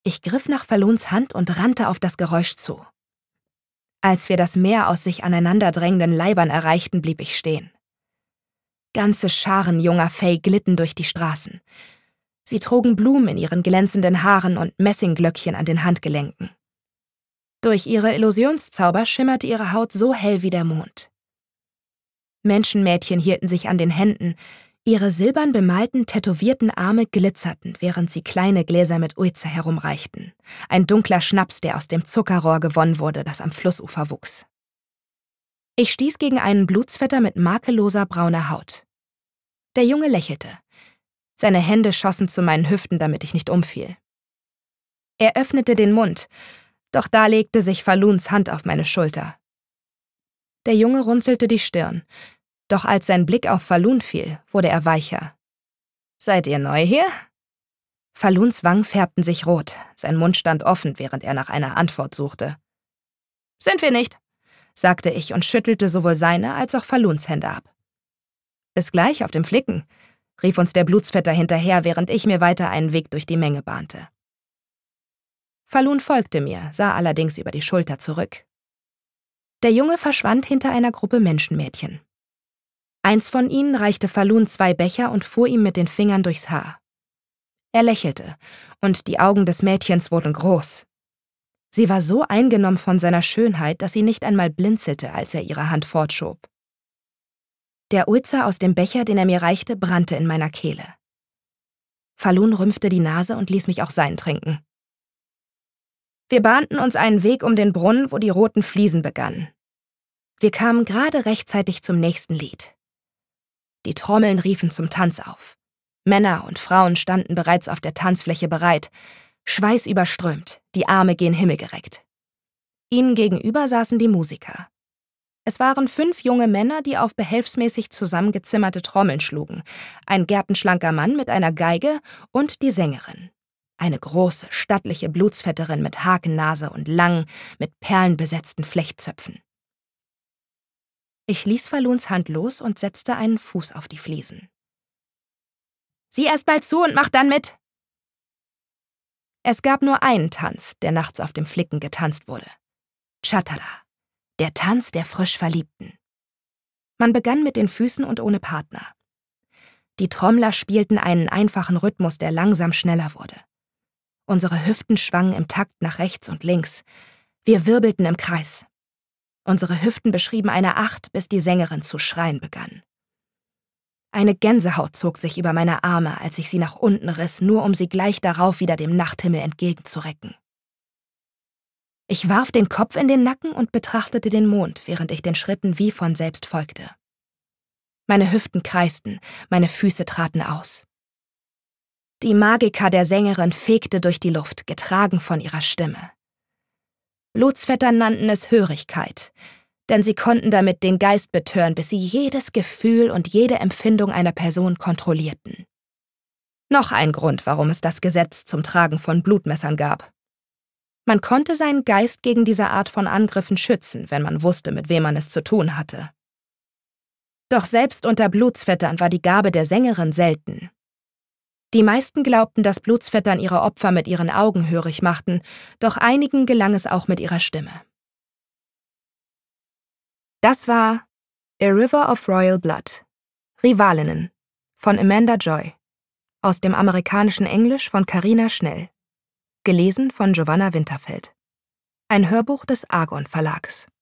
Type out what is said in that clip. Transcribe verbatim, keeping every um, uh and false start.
Ich griff nach Faluns Hand und rannte auf das Geräusch zu. Als wir das Meer aus sich aneinanderdrängenden Leibern erreichten, blieb ich stehen. Ganze Scharen junger Fae glitten durch die Straßen. Sie trugen Blumen in ihren glänzenden Haaren und Messingglöckchen an den Handgelenken. Durch ihre Illusionszauber schimmerte ihre Haut so hell wie der Mond. Menschenmädchen hielten sich an den Händen, ihre silbern bemalten, tätowierten Arme glitzerten, während sie kleine Gläser mit Uize herumreichten. Ein dunkler Schnaps, der aus dem Zuckerrohr gewonnen wurde, das am Flussufer wuchs. Ich stieß gegen einen Blutsvetter mit makelloser brauner Haut. Der Junge lächelte. Seine Hände schossen zu meinen Hüften, damit ich nicht umfiel. Er öffnete den Mund, doch da legte sich Faluns Hand auf meine Schulter. Der Junge runzelte die Stirn, doch als sein Blick auf Falun fiel, wurde er weicher. »Seid ihr neu hier?« Faluns Wangen färbten sich rot, sein Mund stand offen, während er nach einer Antwort suchte. »Sind wir nicht«, sagte ich und schüttelte sowohl seine als auch Faluns Hände ab. »Bis gleich auf dem Flicken«, rief uns der Blutsvetter hinterher, während ich mir weiter einen Weg durch die Menge bahnte. Falun folgte mir, sah allerdings über die Schulter zurück. Der Junge verschwand hinter einer Gruppe Menschenmädchen. Eins von ihnen reichte Falun zwei Becher und fuhr ihm mit den Fingern durchs Haar. Er lächelte, und die Augen des Mädchens wurden groß. Sie war so eingenommen von seiner Schönheit, dass sie nicht einmal blinzelte, als er ihre Hand fortschob. Der Uize aus dem Becher, den er mir reichte, brannte in meiner Kehle. Falun rümpfte die Nase und ließ mich auch seinen trinken. Wir bahnten uns einen Weg um den Brunnen, wo die roten Fliesen begannen. Wir kamen gerade rechtzeitig zum nächsten Lied. Die Trommeln riefen zum Tanz auf. Männer und Frauen standen bereits auf der Tanzfläche bereit, schweißüberströmt, die Arme gen Himmel gereckt. Ihnen gegenüber saßen die Musiker. Es waren fünf junge Männer, die auf behelfsmäßig zusammengezimmerte Trommeln schlugen, ein gärtenschlanker Mann mit einer Geige und die Sängerin. Eine große, stattliche Blutsvetterin mit Hakennase und langen, mit Perlen besetzten Flechtzöpfen. Ich ließ Faluns Hand los und setzte einen Fuß auf die Fliesen. »Sieh erst bald zu und mach dann mit!« Es gab nur einen Tanz, der nachts auf dem Flicken getanzt wurde. Chatara, der Tanz der frisch Verliebten. Man begann mit den Füßen und ohne Partner. Die Trommler spielten einen einfachen Rhythmus, der langsam schneller wurde. Unsere Hüften schwangen im Takt nach rechts und links. Wir wirbelten im Kreis. Unsere Hüften beschrieben eine Acht, bis die Sängerin zu schreien begann. Eine Gänsehaut zog sich über meine Arme, als ich sie nach unten riss, nur um sie gleich darauf wieder dem Nachthimmel entgegenzurecken. Ich warf den Kopf in den Nacken und betrachtete den Mond, während ich den Schritten wie von selbst folgte. Meine Hüften kreisten, meine Füße traten aus. Die Magika der Sängerin fegte durch die Luft, getragen von ihrer Stimme. Blutsvetter nannten es Hörigkeit, denn sie konnten damit den Geist betören, bis sie jedes Gefühl und jede Empfindung einer Person kontrollierten. Noch ein Grund, warum es das Gesetz zum Tragen von Blutmessern gab. Man konnte seinen Geist gegen diese Art von Angriffen schützen, wenn man wusste, mit wem man es zu tun hatte. Doch selbst unter Blutsvettern war die Gabe der Sängerin selten. Die meisten glaubten, dass Blutsvettern ihre Opfer mit ihren Augen hörig machten, doch einigen gelang es auch mit ihrer Stimme. Das war A River of Royal Blood, Rivalinnen von Amanda Joy, aus dem amerikanischen Englisch von Carina Schnell, gelesen von Giovanna Winterfeld. Ein Hörbuch des Argon Verlags.